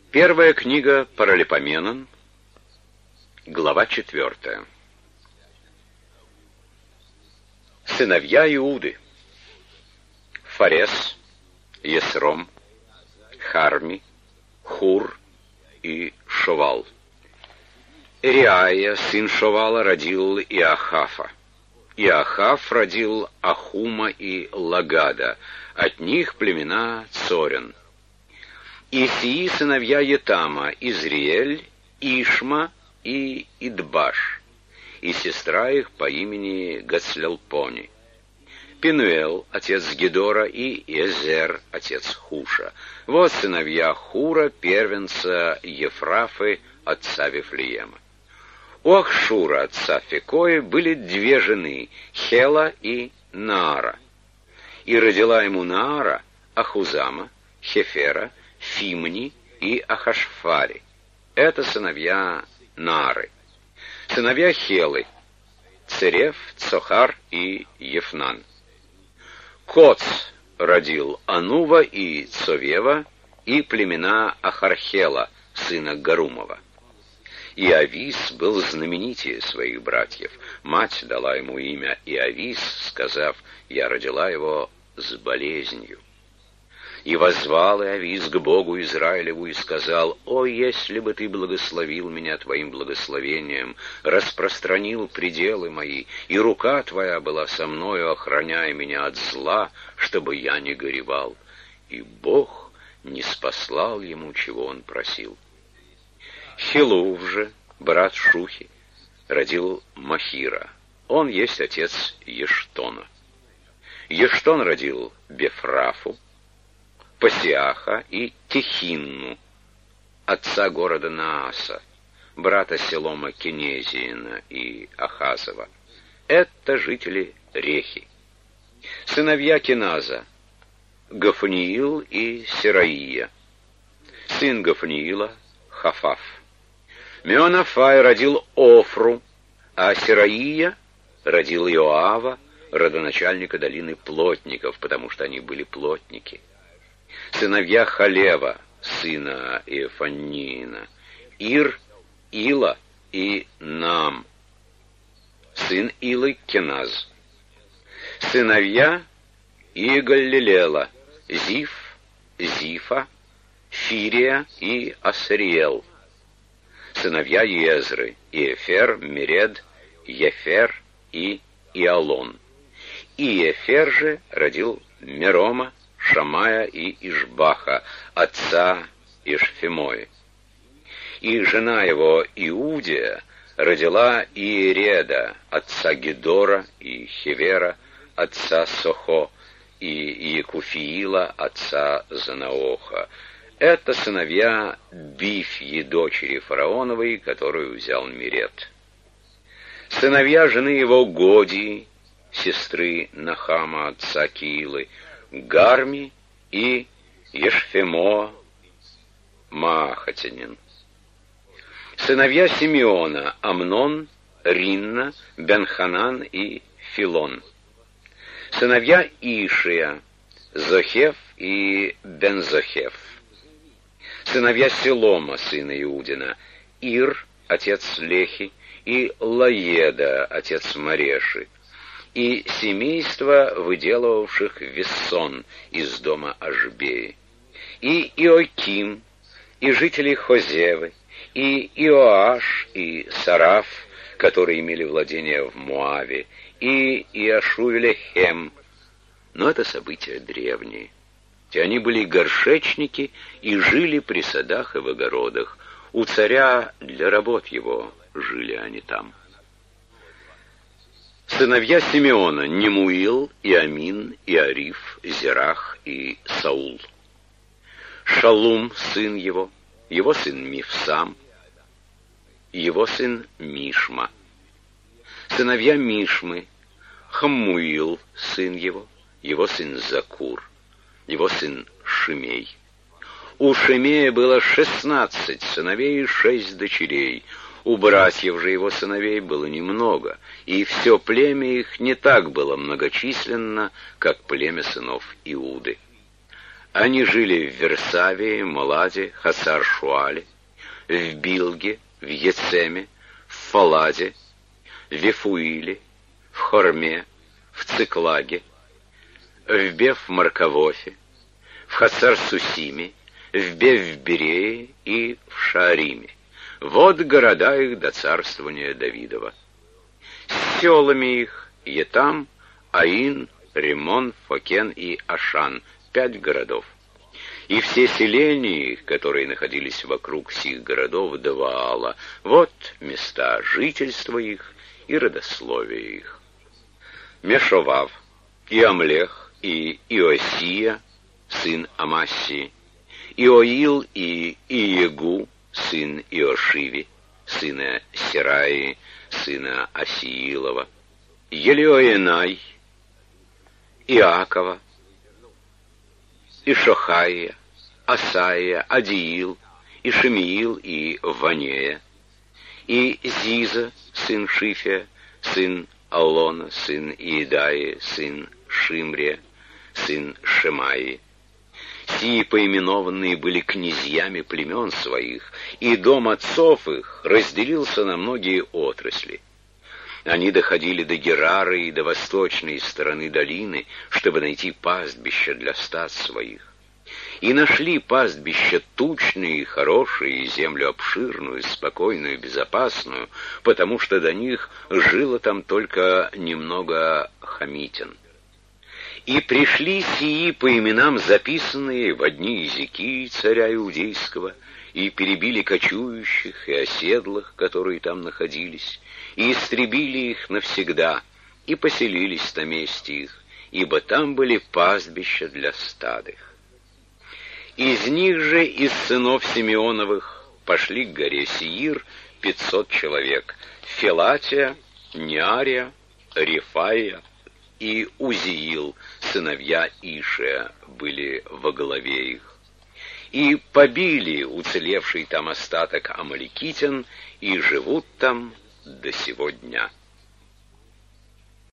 Первая книга Паралипоменон, глава 4. Сыновья Иуды: Фарес, Есром, Харми, Хур и Шовал. Ириая, сын Шовала, родил Иохафа. Иохаф родил Ахума и Лагада, от них племена Цорин. И сии сыновья Етама: Изриэль, Ишма и Идбаш, и сестра их по имени Гацлелпони. Пинуэл, отец Гедора, и Эзер, отец Хуша. Вот сыновья Хура, первенца Ефрафы, отца Вифлеема. У Ахшура, отца Фекои, были две жены, Хела и Наара. И родила ему Наара Ахузама, Хефера, Фимни и Ахашфари. Это сыновья Наары. Сыновья Хелы: Цереф, Цохар и Ефнан. Коц родил Анува и Цовева и племена Ахархела, сына Гарумова. И Авис был знаменитее своих братьев. Мать дала ему имя Иовис, сказав: «Я родила его с болезнью». И воззвал Иовис к Богу Израилеву и сказал: «О, если бы ты благословил меня твоим благословением, распространил пределы мои, и рука твоя была со мною, охраняя меня от зла, чтобы я не горевал». И Бог не спаслал ему, чего он просил. Хилув же, брат Шухи, родил Махира. Он есть отец Ештона. Ештон родил Бефрафу, Пасиаха и Техинну, отца города Нааса, брата Селома Кинезиина и Ахазова. Это жители Рехи. Сыновья Киназа: Гафниил и Сераия. Сын Гафниила — Хафаф. Меонафай родил Офру, а Сераия родил Иоава, родоначальника долины плотников, потому что они были плотники. Сыновья Халева, сына Иефанниина: Ир, Ила и Нам. Сын Илы — Кеназ. Сыновья Игаллилела: Зиф, Зифа, Фирия и Асриел. Сыновья Езры: Иефер, Меред, Ефер и Иалон. И Ефер же родил Мерома, Шамая и Ишбаха, отца Ишфемои. И жена его Иудия родила Иереда, отца Гедора, и Хевера, отца Сохо, и Екуфиила, отца Занаоха. Это сыновья Бифьи, дочери фараоновой, которую взял Мирет. Сыновья жены его Годии, сестры Нахама, отца Киилы: Гарми и Ешфемо Маахатянин. Сыновья Симеона: Амнон, Ринна, Бенханан и Филон. Сыновья Ишия: Зохев и Бензохев. Сыновья Селома, сына Иудина: Ир, отец Лехи, и Лаеда, отец Мареши. И семейство выделывавших вессон из дома Ашбеи, и Иоким, и жители Хозевы, и Иоаш, и Сараф, которые имели владение в Моаве, и Иашуэлехем. Но это события древние. Те они были горшечники и жили при садах и в огородах. У царя для работ его жили они там. Сыновья Симеона: Немуил, Иамин, Иариф, Зерах и Саул. Шалум, сын его сын Мифсам, его сын Мишма. Сыновья Мишмы: Хаммуил, сын его сын Закур, его сын Шимей. У Шимея было 16 сыновей и 6 дочерей. У братьев же его сыновей было немного, и все племя их не так было многочисленно, как племя сынов Иуды. Они жили в Версавии, Маладе, Хасар-Шуале, в Билге, в Ецеме, в Фаладе, в Вифуиле, в Хорме, в Циклаге, в Беф-Маркавофе, в Хасар-Сусиме, в Беф-Берее и в Шаариме. Вот города их до царствования Давидова. С селами их Етам, Аин, Римон, Фокен и Ашан, 5 городов. И все селения их, которые находились вокруг сих городов до Ваала, вот места жительства их и родословия их. Мешовав, и Амлех, и Иосия, сын Амассии, Иоил и Иегу, сын Иошиви, сына Сераи, сына Асиилова, Елиоенай, Иакова, Ишохаия, Асаия, Адиил, и Шемиил, и Ванея, и Зиза, сын Шифия, сын Алона, сын Иедаи, сын Шимрия, сын Шемаи. Сии поименованные были князьями племен своих, и дом отцов их разделился на многие отрасли. Они доходили до Герары и до восточной стороны долины, чтобы найти пастбища для стад своих. И нашли пастбища тучные и хорошие, и землю обширную, спокойную, безопасную, потому что до них жило там только немного хамитян. И пришли сии по именам записанные в одни языки царя Иудейского, и перебили кочующих и оседлых, которые там находились, и истребили их навсегда, и поселились на месте их, ибо там были пастбища для стад их. Из них же, из сынов Симеоновых, пошли к горе Сеир 500 человек: Фелатия, Неария, Рефаия и Узиил, сыновья Ишия, были во главе их. И побили уцелевший там остаток амаликитян, и живут там до сего дня.